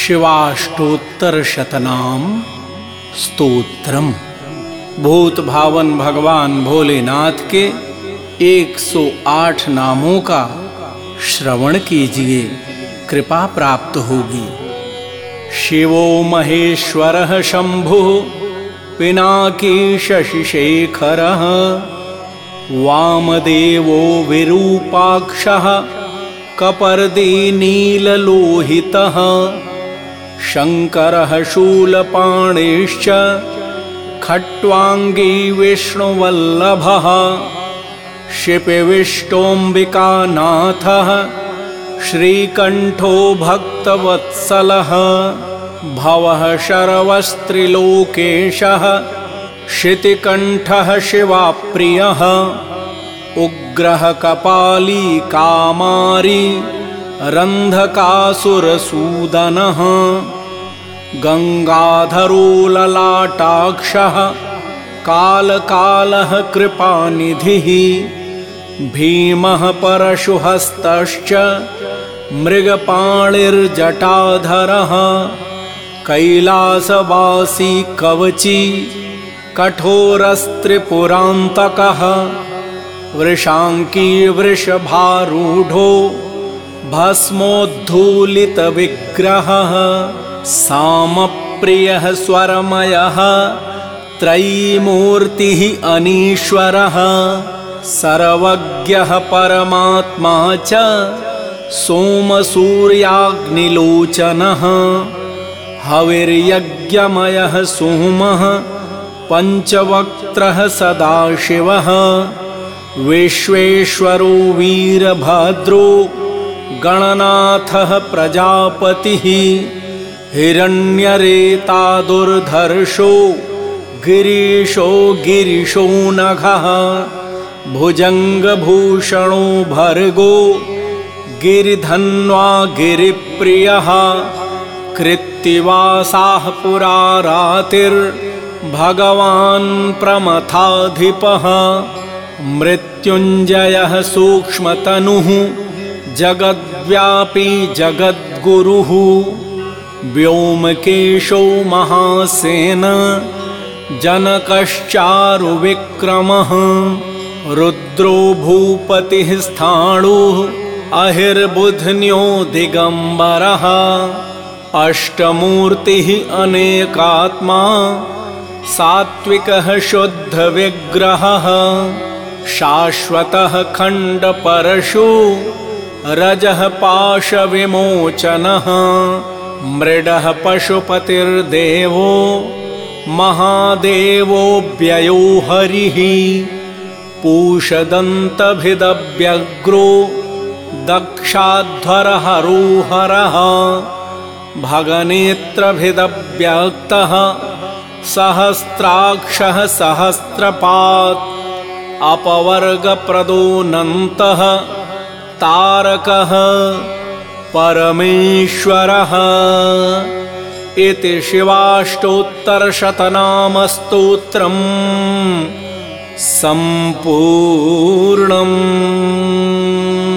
शिवाष्टोत्तरशतनाम स्तोत्रम। भूत भावन भगवान भोलेनाथ के 108 नामों का श्रवण कीजिए, कृपा प्राप्त होगी। शिवो महेश्वरः शंभुः पिनाकी शशिशेखरः, वामदेवो विरूपाक्षः कपर्दी नीललोहितः, शंकरः शूलपाणिश्च खट्वांगी विष्णुवल्लभः, शिपिविष्टोऽम्बिकानाथः श्रीकण्ठो भक्तवत्सलः, भवः शर्वस्त्रिलोकेशः शितिकण्ठः शिवाप्रियः, उग्रः कपाली कामारी रन्धकासुरसूदनः, गंगाधरो ललाटाक्षः कालकालः कृपानिधिः, भीमः परशुहस्तश्च मृगपाणिर्जटाधरः, कैलासवासी कवची कठोरस्त्रिपुरान्तकः, वृषांकी वृषभारूढो भस्मोद्धूलितविग्रहः, सामप्रियः स्वरमयः त्रयीमूर्तिः अनीश्वरः, सर्वज्ञः परमात्मा च सोमसूर्याग्निलोचनः, हविर्यज्ञमयः सोमः पञ्चवक्त्रः सदाशिवः, विश्वेश्वरो वीरभद्रो गणनाथः प्रजापतिः, हिरण्यरेता दुर्धर्षो गिरीशो गिरिशो नघः, भुजङ्गभूषणो भर्गो गिरिधन्वा गिरिप्रियः, कृत्तिवासाः पुरारातिर्भगवान् प्रमथाधिपः, मृत्युञ्जयः सूक्ष्मतनुः जगद्व्यापी जगद्गुरुः, व्योमकेशो महासेन जनकश्चारुविक्रमः, रुद्रो भूपतिः स्थाणुः अहिर्बुध्न्यो दिगम्बरः, अष्टमूर्तिः अनेकात्मा सात्विकः शुद्धविग्रहः, शाश्वतः खण्डपरशु रजः पाशविमोचनः, मृडः पशुपतिर्देवो महादेवोऽव्ययो हरिः, पूषदन्तभिदव्यग्रो दक्षाध्वरहरोहरः, भगनेत्रभिदव्यक्तः सहस्राक्षः सहस्रपात्, अपवर्गप्रदोऽनन्तः तारकः परमेश्वरः। इति शिवाष्टोत्तरशतनामस्तोत्रम् सम्पूर्णम्।